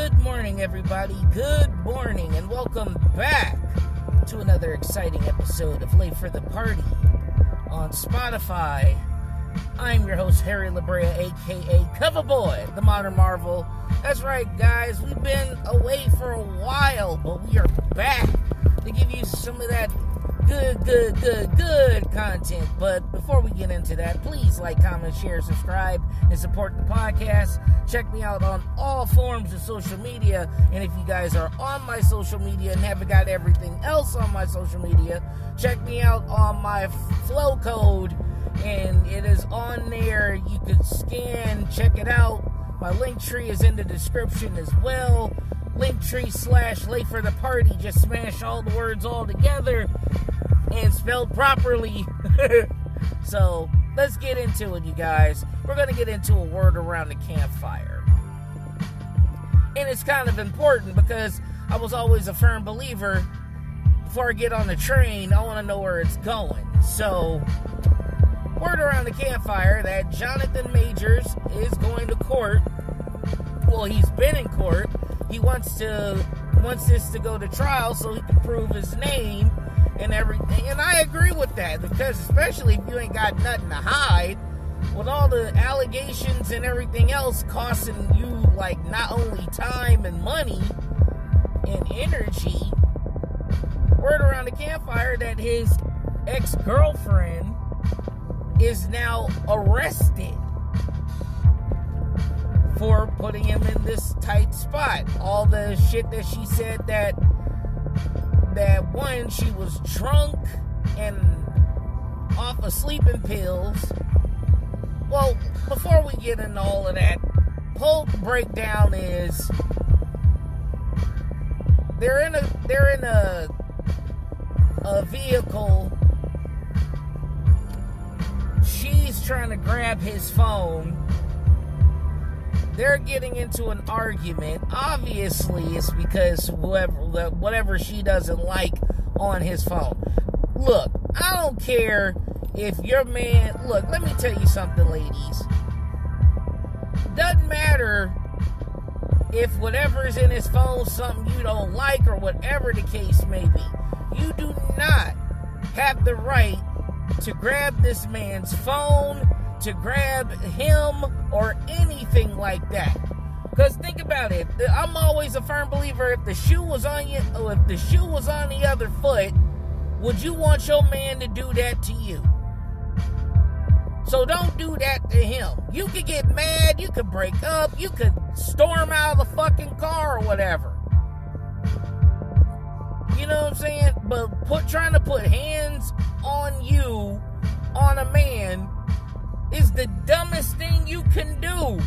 Good morning, everybody. Good morning, and welcome back to another exciting episode of Late for the Party on Spotify. I'm your host, Harry Labrea, aka Coverboy, the Modern Marvel. That's right, guys. We've been away for a while, but we are back to give you some of that good content. But before we get into that, please like, comment, share, subscribe, and support the podcast. Check me out on all forms of social media. And if you guys are on my social media and haven't got everything else on my social media, check me out on my flow code. And it is on there. You can scan, check it out. My link tree is in the description as well. Linktree / Late for the Party. Just smash all the words all together and spelled properly. So let's get into it, you guys. We're going to get into a word around the campfire. And it's kind of important because I was always a firm believer, before I get on the train, I want to know where it's going. So, word around the campfire that Jonathan Majors is going to court. Well, he's been in court. He wants this to go to trial so he can prove his name and everything. And I agree with that, because especially if you ain't got nothing to hide, with all the allegations and everything else costing you, like, not only time and money and energy. Word around the campfire that his ex-girlfriend is now arrested for putting him in this tight spot. All the shit that she said that one, she was drunk and off of sleeping pills. Well, before we get into all of that, whole breakdown is they're in a vehicle. She's trying to grab his phone. They're getting into an argument. Obviously, it's because whatever she doesn't like on his phone. Look, I don't care if your man... Look, let me tell you something, ladies. Doesn't matter if whatever's in his phone is something you don't like or whatever the case may be. You do not have the right to grab this man's phone, to grab him, or anything like that. Because think about it. I'm always a firm believer, if the shoe was on you, or if the shoe was on the other foot, would you want your man to do that to you? So don't do that to him. You could get mad, you could break up, you could storm out of the fucking car or whatever. You know what I'm saying? But trying to put hands on you, on a man, is the dumbest thing you can do.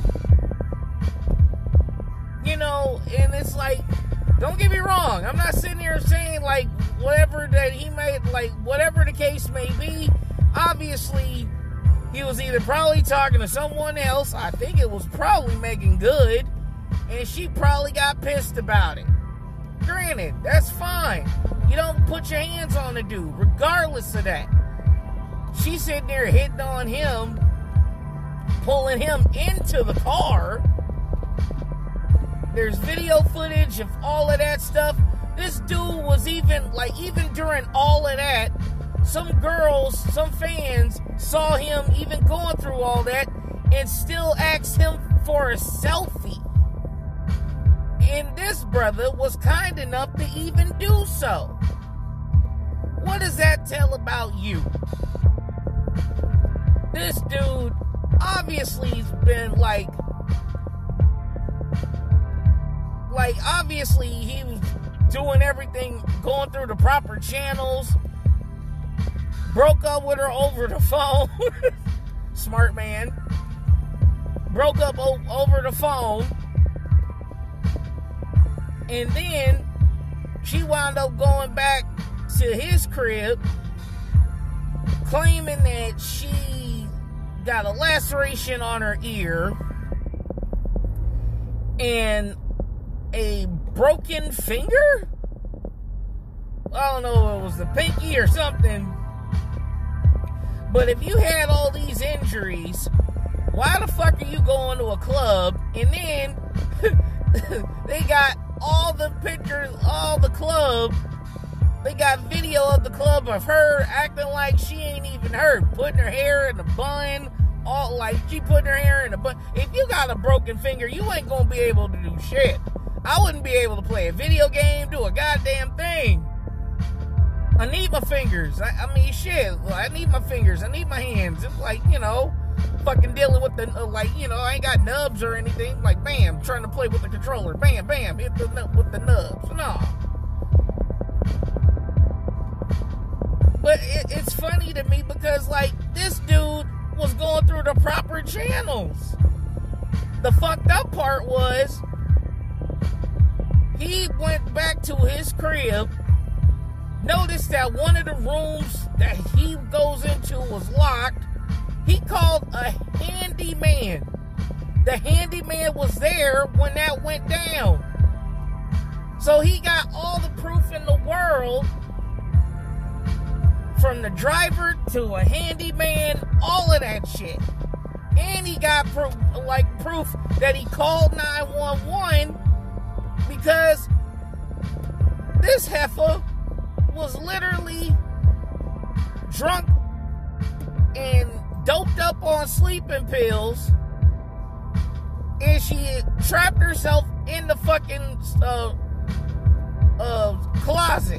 You know, and it's like, don't get me wrong, I'm not sitting here saying, like, whatever that he made, like, whatever the case may be, obviously, he was either probably talking to someone else, I think it was probably Megan Good, and she probably got pissed about it. Granted, that's fine. You don't put your hands on the dude, regardless of that. She's sitting there hitting on him, pulling him into the car. There's video footage of all of that stuff. This dude was even during all of that, some girls, some fans saw him even going through all that and still asked him for a selfie. And this brother was kind enough to even do so. What does that tell about you? This dude obviously has been obviously he was doing everything, going through the proper channels, broke up with her over the phone, smart man, broke up over the phone, and then she wound up going back to his crib, claiming that she got a laceration on her ear and a broken finger? I don't know if it was the pinky or something. But if you had all these injuries, why the fuck are you going to a club and then They got all the pictures, all the club. They got video of the club of her acting like she ain't even her, putting her hair in a bun, all like she putting her hair in a bun. If you got a broken finger, you ain't gonna be able to do shit. I wouldn't be able to play a video game, do a goddamn thing. I need my fingers. I mean, shit. I need my fingers. I need my hands. It's like, you know, fucking dealing with the, like, you know, I ain't got nubs or anything. Like, bam, trying to play with the controller. Bam, bam, hit the with the nubs. No. But it's funny to me because, like, this dude was going through the proper channels. The fucked up part was he went back to his crib, noticed that one of the rooms that he goes into was locked. He called a handyman. The handyman was there when that went down. So he got all the proof in the world, from the driver to a handyman, all of that shit. And he got proof that he called 911 because this heifer was literally drunk and doped up on sleeping pills, and she trapped herself in the fucking closet.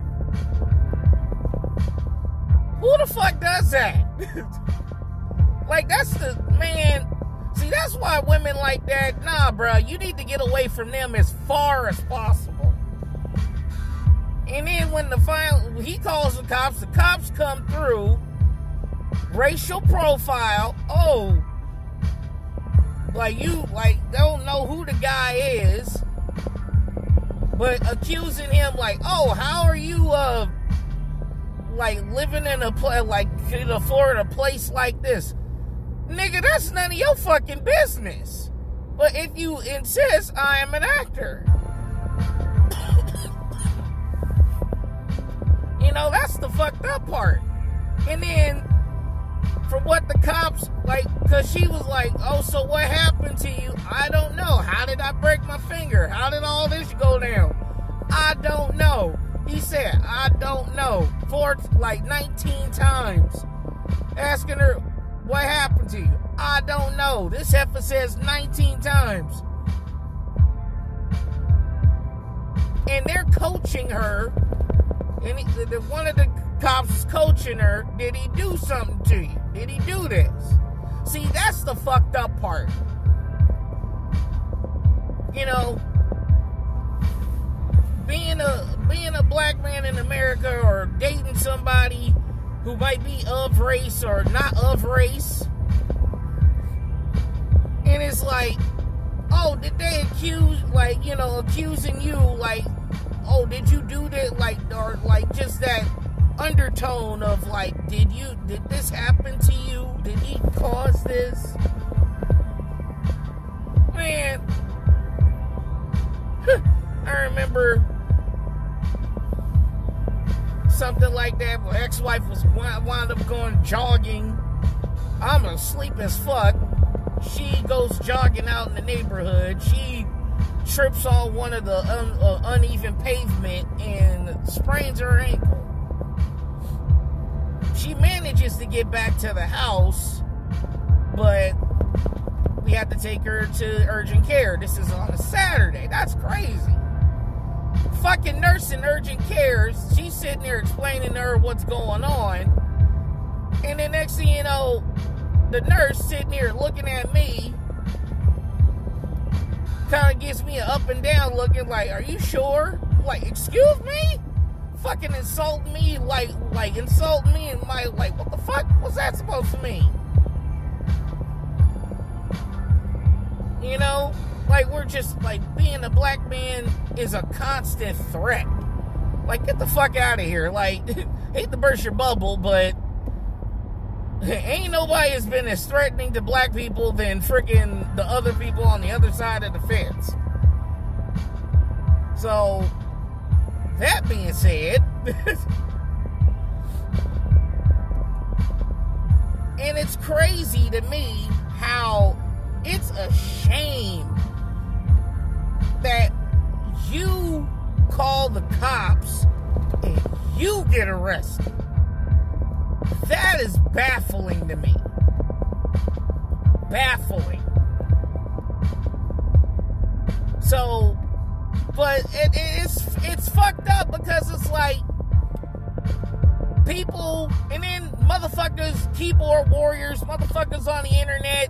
Who the fuck does that? Like, that's the, man, see, that's why women like that, nah, bro, you need to get away from them as far as possible. And then when he calls the cops come through, racial profile, oh, like, you, like, don't know who the guy is, but accusing him, like, oh, how are you, like, living in a place, like, can afford a place like this? Nigga, that's none of your fucking business. But if you insist, I am an actor. You know, that's the fucked up part. And then, from what the cops, like, because she was like, oh, so what happened to you? I don't know. How did I break my finger? How did all this go down? I don't know. He said, I don't know. 19 times. Asking her, what happened to you? I don't know. This heifer says 19 times. And they're coaching her. And one of the cops is coaching her. Did he do something to you? Did he do this? See, that's the fucked up part. You know, being a black man in America, or dating somebody who might be of race or not of race, and it's like, oh, did they accusing you, like, oh, did you do that, like, or like just that undertone of like, did this happen to you? Did he cause this? Man, I remember something like that. My ex-wife was wound up going jogging. I'm asleep as fuck. She goes jogging out in the neighborhood. She trips on one of the uneven pavement and sprains her ankle. She manages to get back to the house, but we have to take her to urgent care. This is on a Saturday. That's crazy. Fucking nurse in urgent care, she's sitting there explaining to her what's going on. And the next thing you know, the nurse sitting here looking at me, kind of gives me an up and down looking like, are you sure? Like, excuse me? Fucking insult me, like insult me and my, like, what the fuck was that supposed to mean? You know? Like, we're just, like, being a black man is a constant threat. Like, get the fuck out of here. Like, hate to burst your bubble, but ain't nobody has been as threatening to black people than freaking the other people on the other side of the fence. So, that being said, and it's crazy to me how it's a shame call the cops and you get arrested. That is baffling to me. Baffling. So, but it's fucked up because it's like people, and then motherfuckers, keyboard warriors, motherfuckers on the internet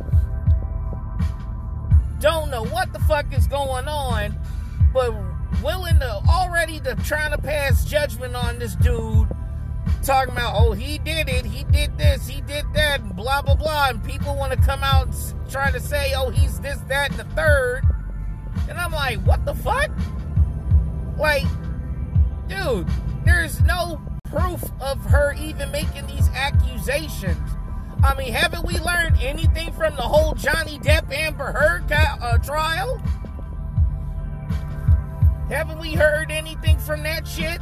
don't know what the fuck is going on, but willing to already trying to pass judgment on this dude, talking about, oh, he did it, he did this, he did that, and blah, blah, blah, and people want to come out and try to say, oh, he's this, that, and the third, and I'm like, what the fuck? Like, dude, there's no proof of her even making these accusations. I mean, haven't we learned anything from the whole Johnny Depp Amber Heard trial? Haven't we heard anything from that shit?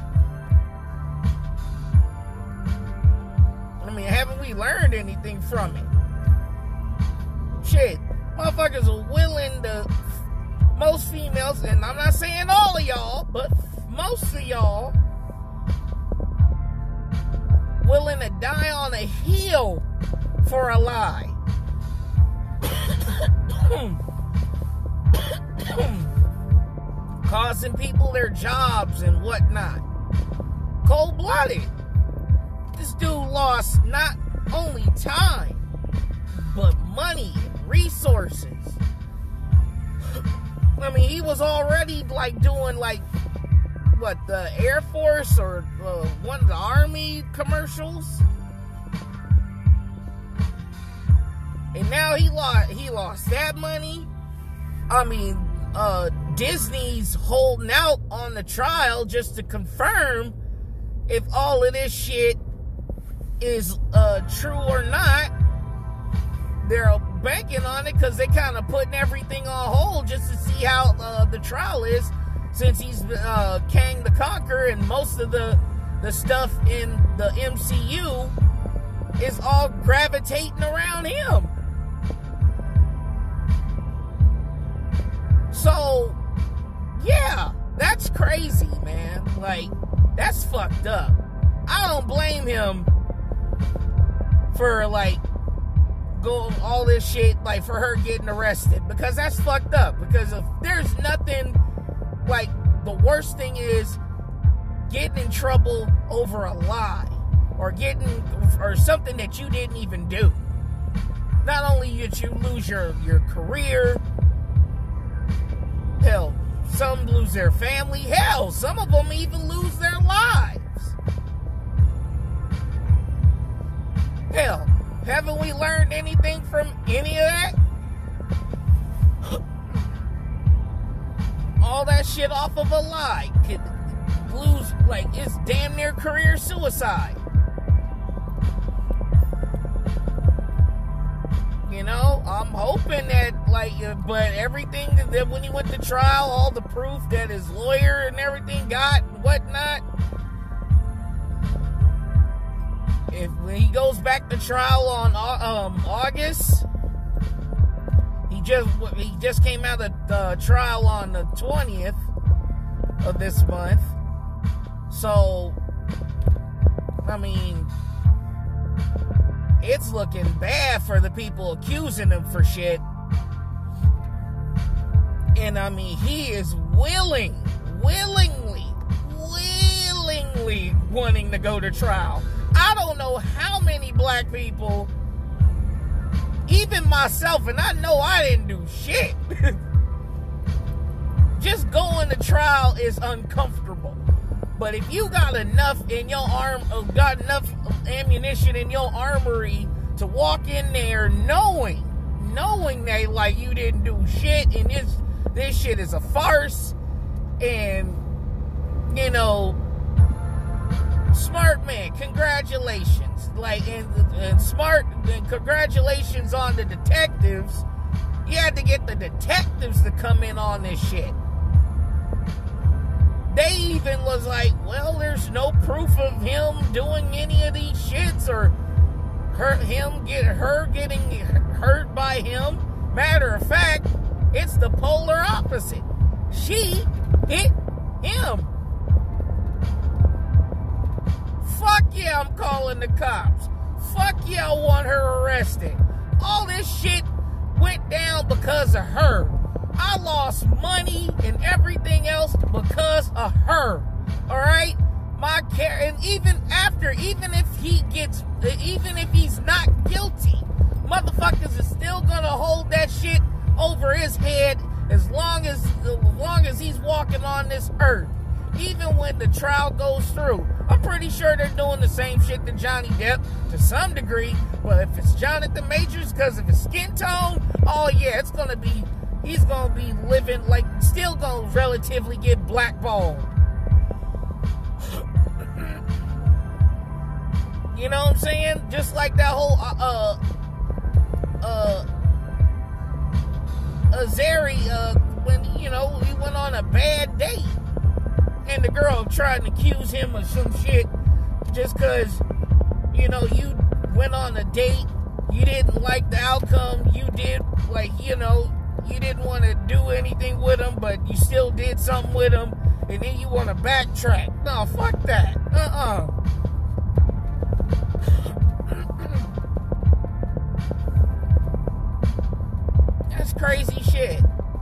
I mean, haven't we learned anything from it? Shit, motherfuckers are willing to, most females, and I'm not saying all of y'all, but most of y'all, willing to die on a hill for a lie. Causing people their jobs and whatnot. Cold-blooded. This dude lost not only time, but money and resources. I mean, he was already like doing like, what, the Air Force or one of the Army commercials? And now he lost that money. I mean, Disney's holding out on the trial just to confirm if all of this shit is true or not. They're banking on it because they kind of putting everything on hold just to see how the trial is, since he's Kang the Conqueror, and most of the stuff in the MCU is all gravitating around him. So, yeah, that's crazy, man. Like, that's fucked up. I don't blame him for, like, all this shit, like, for her getting arrested, because that's fucked up. Because if there's nothing, like, the worst thing is getting in trouble over a lie, or something that you didn't even do. Not only did you lose your career, hell, some lose their family, hell, some of them even lose their lives. Hell, haven't we learned anything from any of that? All that shit off of a lie could lose, like, it's damn near career suicide. You know, I'm hoping that, like, but everything that when he went to trial, all the proof that his lawyer and everything got and whatnot, when he goes back to trial on August, he just came out of the trial on the 20th of this month. So, I mean, it's looking bad for the people accusing him for shit. And I mean, he is willingly wanting to go to trial. I don't know how many black people, even myself, and I know I didn't do shit. Just going to trial is uncomfortable. But if you got enough in your got enough ammunition in your armory to walk in there knowing that, like, you didn't do shit and this shit is a farce, and, you know, smart man, congratulations. Like, and congratulations on the detectives. You had to get the detectives to come in on this shit. They even was like, well, there's no proof of him doing any of these shits or her getting hurt by him. Matter of fact, it's the polar opposite. She hit him. Fuck yeah, I'm calling the cops. Fuck yeah, I want her arrested. All this shit went down because of her. I lost money and everything else because of her. Alright? My care, and even if he's not guilty, motherfuckers is still gonna hold that shit over his head as long as he's walking on this earth. Even when the trial goes through. I'm pretty sure they're doing the same shit to Johnny Depp to some degree, but if it's Jonathan Majors because of his skin tone, oh yeah, he's gonna be living like, still gonna relatively get blackballed. You know what I'm saying? Just like that whole Azari, when, you know, he went on a bad date and the girl tried to accuse him of some shit just because, you know, you went on a date, you didn't like the outcome, you did, like, you know, you didn't want to do anything with him, but you still did something with him, and then you want to backtrack. No, fuck that. That's crazy shit.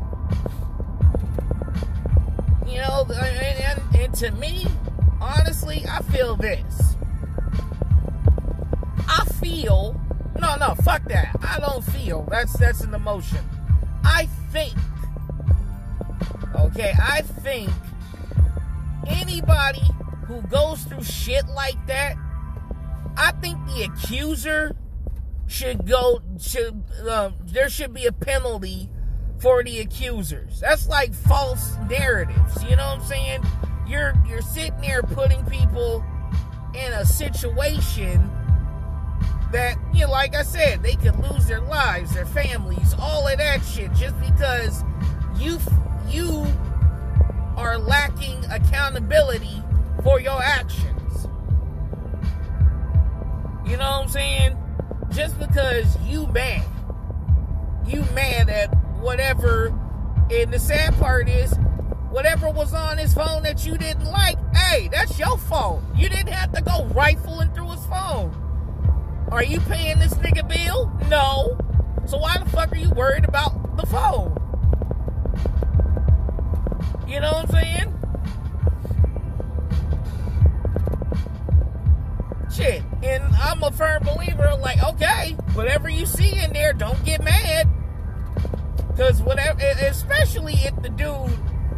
You know, and to me, honestly, I feel this. No, fuck that. I don't feel. That's an emotion. I think anybody who goes through shit like that, I think the accuser there should be a penalty for the accusers. That's like false narratives, you know what I'm saying? You're sitting there putting people in a situation that, you know, like I said, they could lose their lives, their families, all of that shit, just because you are lacking accountability for your actions. You know what I'm saying? Just because you mad at whatever, and the sad part is, whatever was on his phone that you didn't like, hey, that's your fault. You didn't have to go rifling through his phone. Are you paying this nigga bill? No. So why the fuck are you worried about the phone? You know what I'm saying? Shit. And I'm a firm believer, like, okay, whatever you see in there, don't get mad. Because whatever, especially if the dude,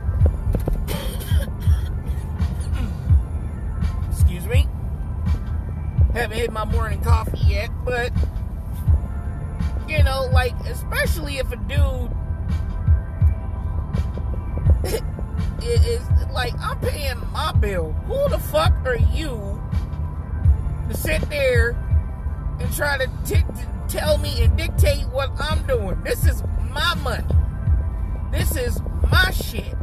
excuse me, haven't hit my morning coffee yet, but, you know, like, especially if a dude is like, I'm paying my bill. Who the fuck are you to sit there and try to tell me and dictate what I'm doing? This is my money. This is my shit.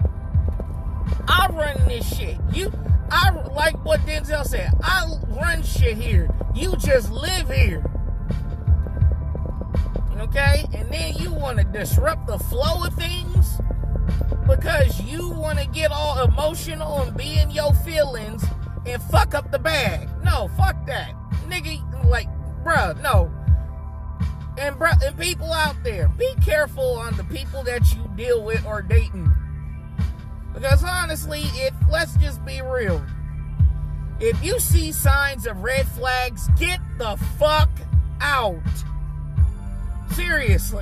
I run this shit. I like what Denzel said. I run shit here. You just live here. Okay? And then you want to disrupt the flow of things because you want to get all emotional and be in your feelings and fuck up the bag. No, fuck that. Nigga, like, bruh, no. And people out there, be careful on the people that you deal with or dating. Because honestly, let's just be real. If you see signs of red flags, get the fuck out. Seriously.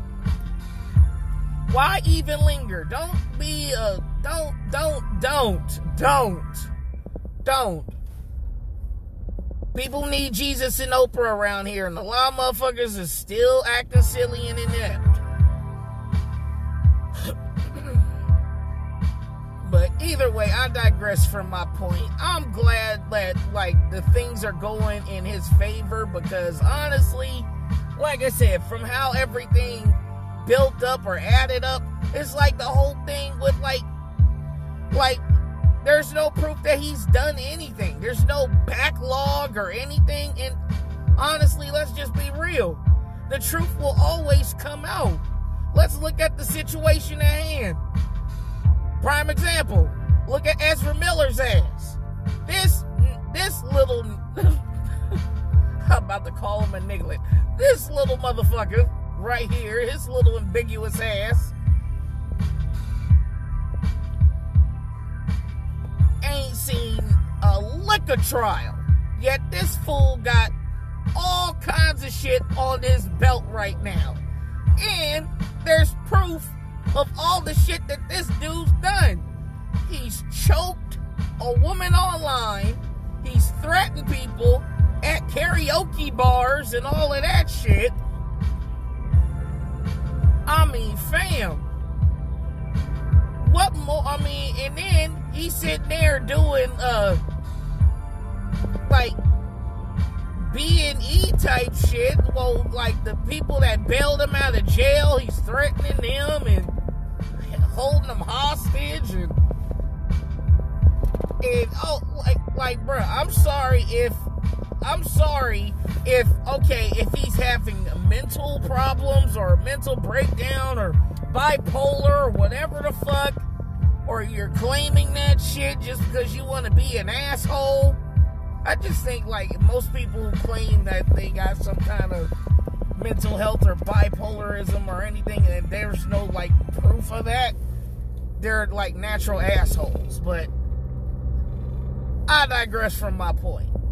Why even linger? Don't be a, don't. People need Jesus and Oprah around here, and a lot of motherfuckers is still acting silly and inept. But either way, I digress from my point. I'm glad that, like, the things are going in his favor because, honestly, like I said, from how everything built up or added up, it's like the whole thing with, like, there's no proof that he's done anything. There's no backlog or anything. And honestly, let's just be real. The truth will always come out. Let's look at the situation at hand. Prime example, Look at Ezra Miller's ass. This little, I'm about to call him a niglet. This little motherfucker right here, his little ambiguous ass, ain't seen a liquor trial. Yet this fool got all kinds of shit on his belt right now. And there's proof of all the shit that this dude's done. He's choked a woman online. He's threatened people at karaoke bars and all of that shit. I mean, fam. What more? I mean, and then he's sitting there doing, like, B&E type shit. Well, like, the people that bailed him out of jail, he's threatening them and holding them hostage and oh, like, bruh, I'm sorry if, okay, if he's having mental problems or mental breakdown or bipolar or whatever the fuck, or you're claiming that shit just because you want to be an asshole. I just think, like, most people who claim that they got some kind of mental health or bipolarism or anything, and there's no, like, proof of that, they're, like, natural assholes. But I digress from my point.